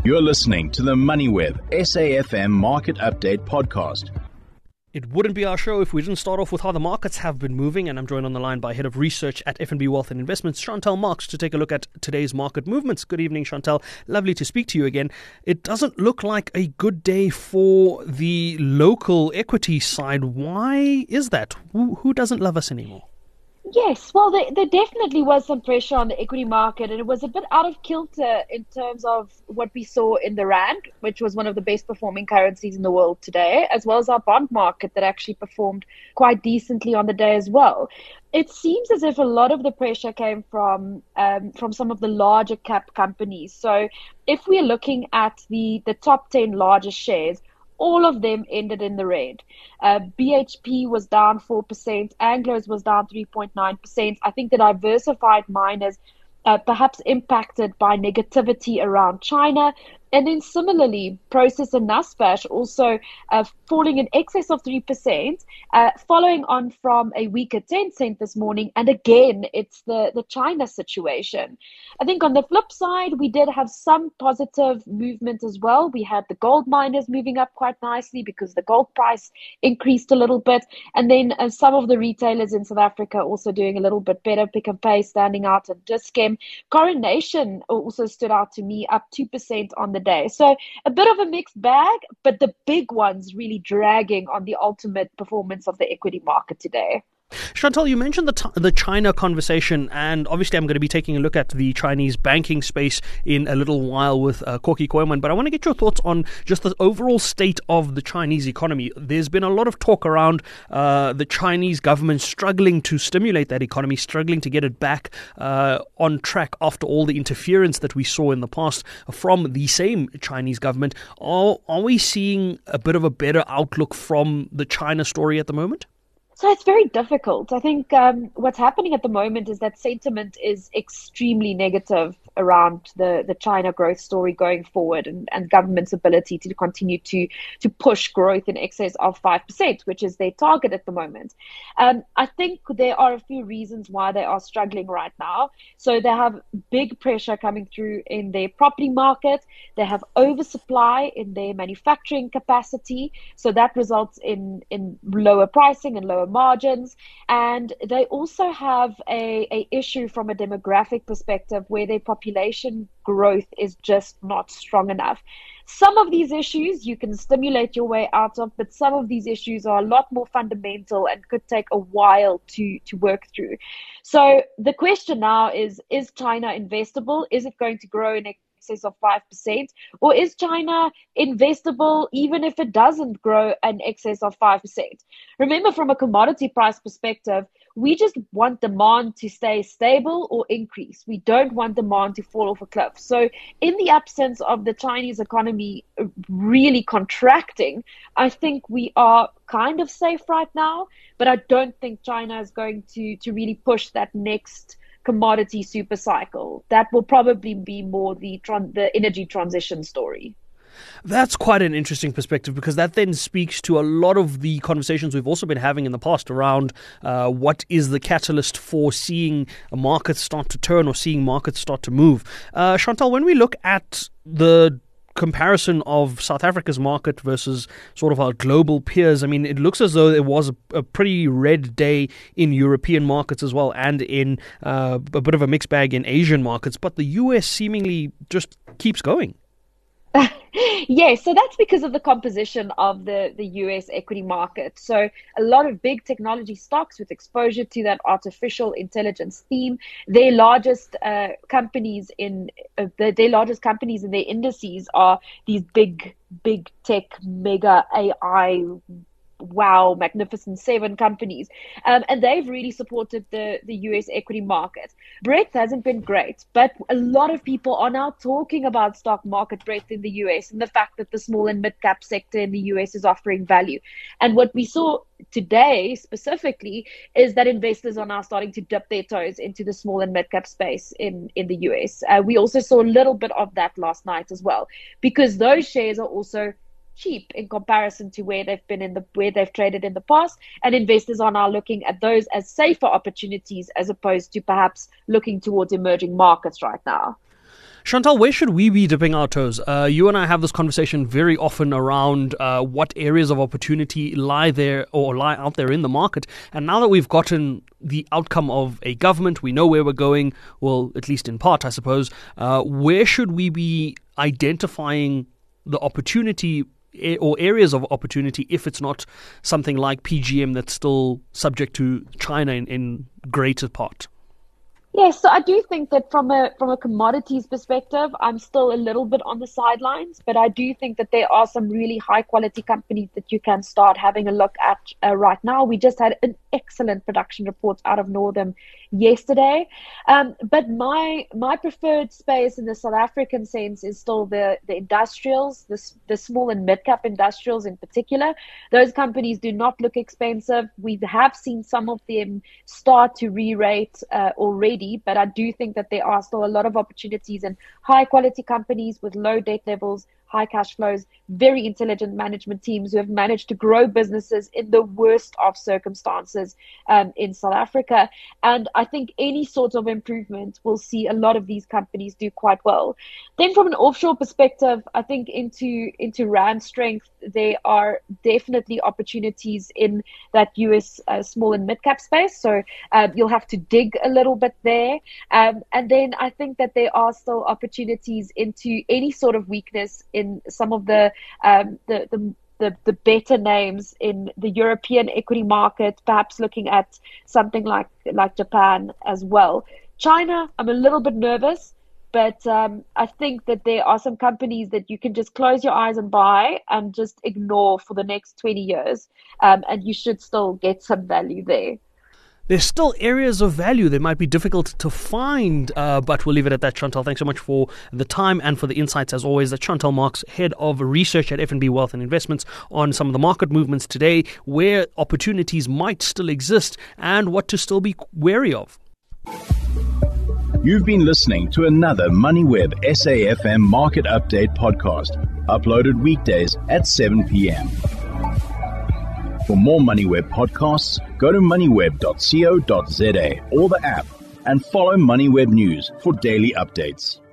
You're listening to the MoneyWeb SAFM Market Update Podcast. It wouldn't be our show if we didn't start off with how the markets have been moving, and I'm joined on the line by Head of Research at FNB Wealth and Investments, Chantal Marx, to take a look at today's market movements. Good evening, Chantal. Lovely to speak to you again. It doesn't look like a good day for the local equity side. Why is that? Who doesn't love us anymore? Yes, well, there definitely was some pressure on the equity market, and it was a bit out of kilter in terms of what we saw in the Rand, which was one of the best performing currencies in the world today, as well as our bond market that actually performed quite decently on the day as well. It seems as if a lot of the pressure came from some of the larger cap companies. So if we're looking at the top 10 largest shares, all of them ended in the red. BHP was down 4%. Anglo's was down 3.9%. I think the diversified miners perhaps impacted by negativity around China. And then similarly, Prosus and Naspers also falling in excess of 3%, following on from a weaker Tencent this morning. And again, it's the China situation. I think on the flip side, we did have some positive movement as well. We had the gold miners moving up quite nicely because the gold price increased a little bit. And then some of the retailers in South Africa also doing a little bit better. Pick n Pay standing out, and Dis-Chem. Coronation also stood out to me, up 2% on the day. So a bit of a mixed bag, but the big ones really dragging on the ultimate performance of the equity market today. Chantal, you mentioned the China conversation, and obviously I'm going to be taking a look at the Chinese banking space in a little while with Koki Koeman, but I want to get your thoughts on just the overall state of the Chinese economy. There's been a lot of talk around the Chinese government struggling to stimulate that economy, struggling to get it back on track after all the interference that we saw in the past from the same Chinese government. Are we seeing a bit of a better outlook from the China story at the moment? So it's very difficult. I think what's happening at the moment is that sentiment is extremely negative around the China growth story going forward, and government's ability to continue to push growth in excess of 5%, which is their target at the moment. I think there are a few reasons why they are struggling right now. So they have big pressure coming through in their property market. They have oversupply in their manufacturing capacity. So that results in lower pricing and lower margins. And they also have a issue from a demographic perspective where their population growth is just not strong enough. Some of these issues you can stimulate your way out of, but some of these issues are a lot more fundamental and could take a while to work through. So the question now is China investable? Is it going to grow in excess of 5%? Or is China investable even if it doesn't grow in excess of 5%? Remember, from a commodity price perspective, we just want demand to stay stable or increase. We don't want demand to fall off a cliff. So in the absence of the Chinese economy really contracting, I think we are kind of safe right now, but I don't think China is going to really push that next commodity super cycle. That will probably be more the energy transition story. That's quite an interesting perspective, because that then speaks to a lot of the conversations we've also been having in the past around what is the catalyst for seeing a market start to turn or seeing markets start to move. Chantal, when we look at the comparison of South Africa's market versus sort of our global peers, I mean, it looks as though it was a pretty red day in European markets as well, and in a bit of a mixed bag in Asian markets, but the US seemingly just keeps going. Yes, so that's because of the composition of the US equity market. So a lot of big technology stocks with exposure to that artificial intelligence theme, their largest companies in their indices are these big tech, mega AI, wow, magnificent 7 companies. And they've really supported the US equity market. Breadth hasn't been great, but a lot of people are now talking about stock market breadth in the US and the fact that the small and mid-cap sector in the US is offering value. And what we saw today specifically is that investors are now starting to dip their toes into the small and mid-cap space in the US. We also saw a little bit of that last night as well, because those shares are also cheap in comparison to where they've been where they've traded in the past, and investors are now looking at those as safer opportunities as opposed to perhaps looking towards emerging markets right now. Chantal, where should we be dipping our toes? You and I have this conversation very often around what areas of opportunity lie out there in the market. And now that we've gotten the outcome of a government, we know where we're going, well, at least in part, I suppose. Where should we be identifying the opportunity or areas of opportunity if it's not something like PGM that's still subject to China in greater part? Yes, so I do think that from a commodities perspective, I'm still a little bit on the sidelines, but I do think that there are some really high quality companies that you can start having a look at right now. We just had an excellent production report out of Northam yesterday, but my preferred space in the South African sense is still the industrials, the small and mid-cap industrials in particular. Those companies do not look expensive. We have seen some of them start to re-rate already. But I do think that there are still a lot of opportunities in high quality companies with low debt levels, high cash flows, very intelligent management teams who have managed to grow businesses in the worst of circumstances in South Africa. And I think any sort of improvement will see a lot of these companies do quite well. Then from an offshore perspective, I think into Rand strength, there are definitely opportunities in that US small and mid-cap space. So you'll have to dig a little bit there. And then I think that there are still opportunities into any sort of weakness in some of the better names in the European equity market, perhaps looking at something like Japan as well. China, I'm a little bit nervous, but I think that there are some companies that you can just close your eyes and buy and just ignore for the next 20 years, and you should still get some value there. There's still areas of value that might be difficult to find, but we'll leave it at that. Chantal, thanks so much for the time and for the insights as always. That's Chantal Marx, Head of Research at FNB Wealth and Investments, on some of the market movements today, where opportunities might still exist and what to still be wary of. You've been listening to another MoneyWeb SAFM Market Update podcast, uploaded weekdays at 7 p.m. For more MoneyWeb podcasts, go to moneyweb.co.za or the app and follow MoneyWeb News for daily updates.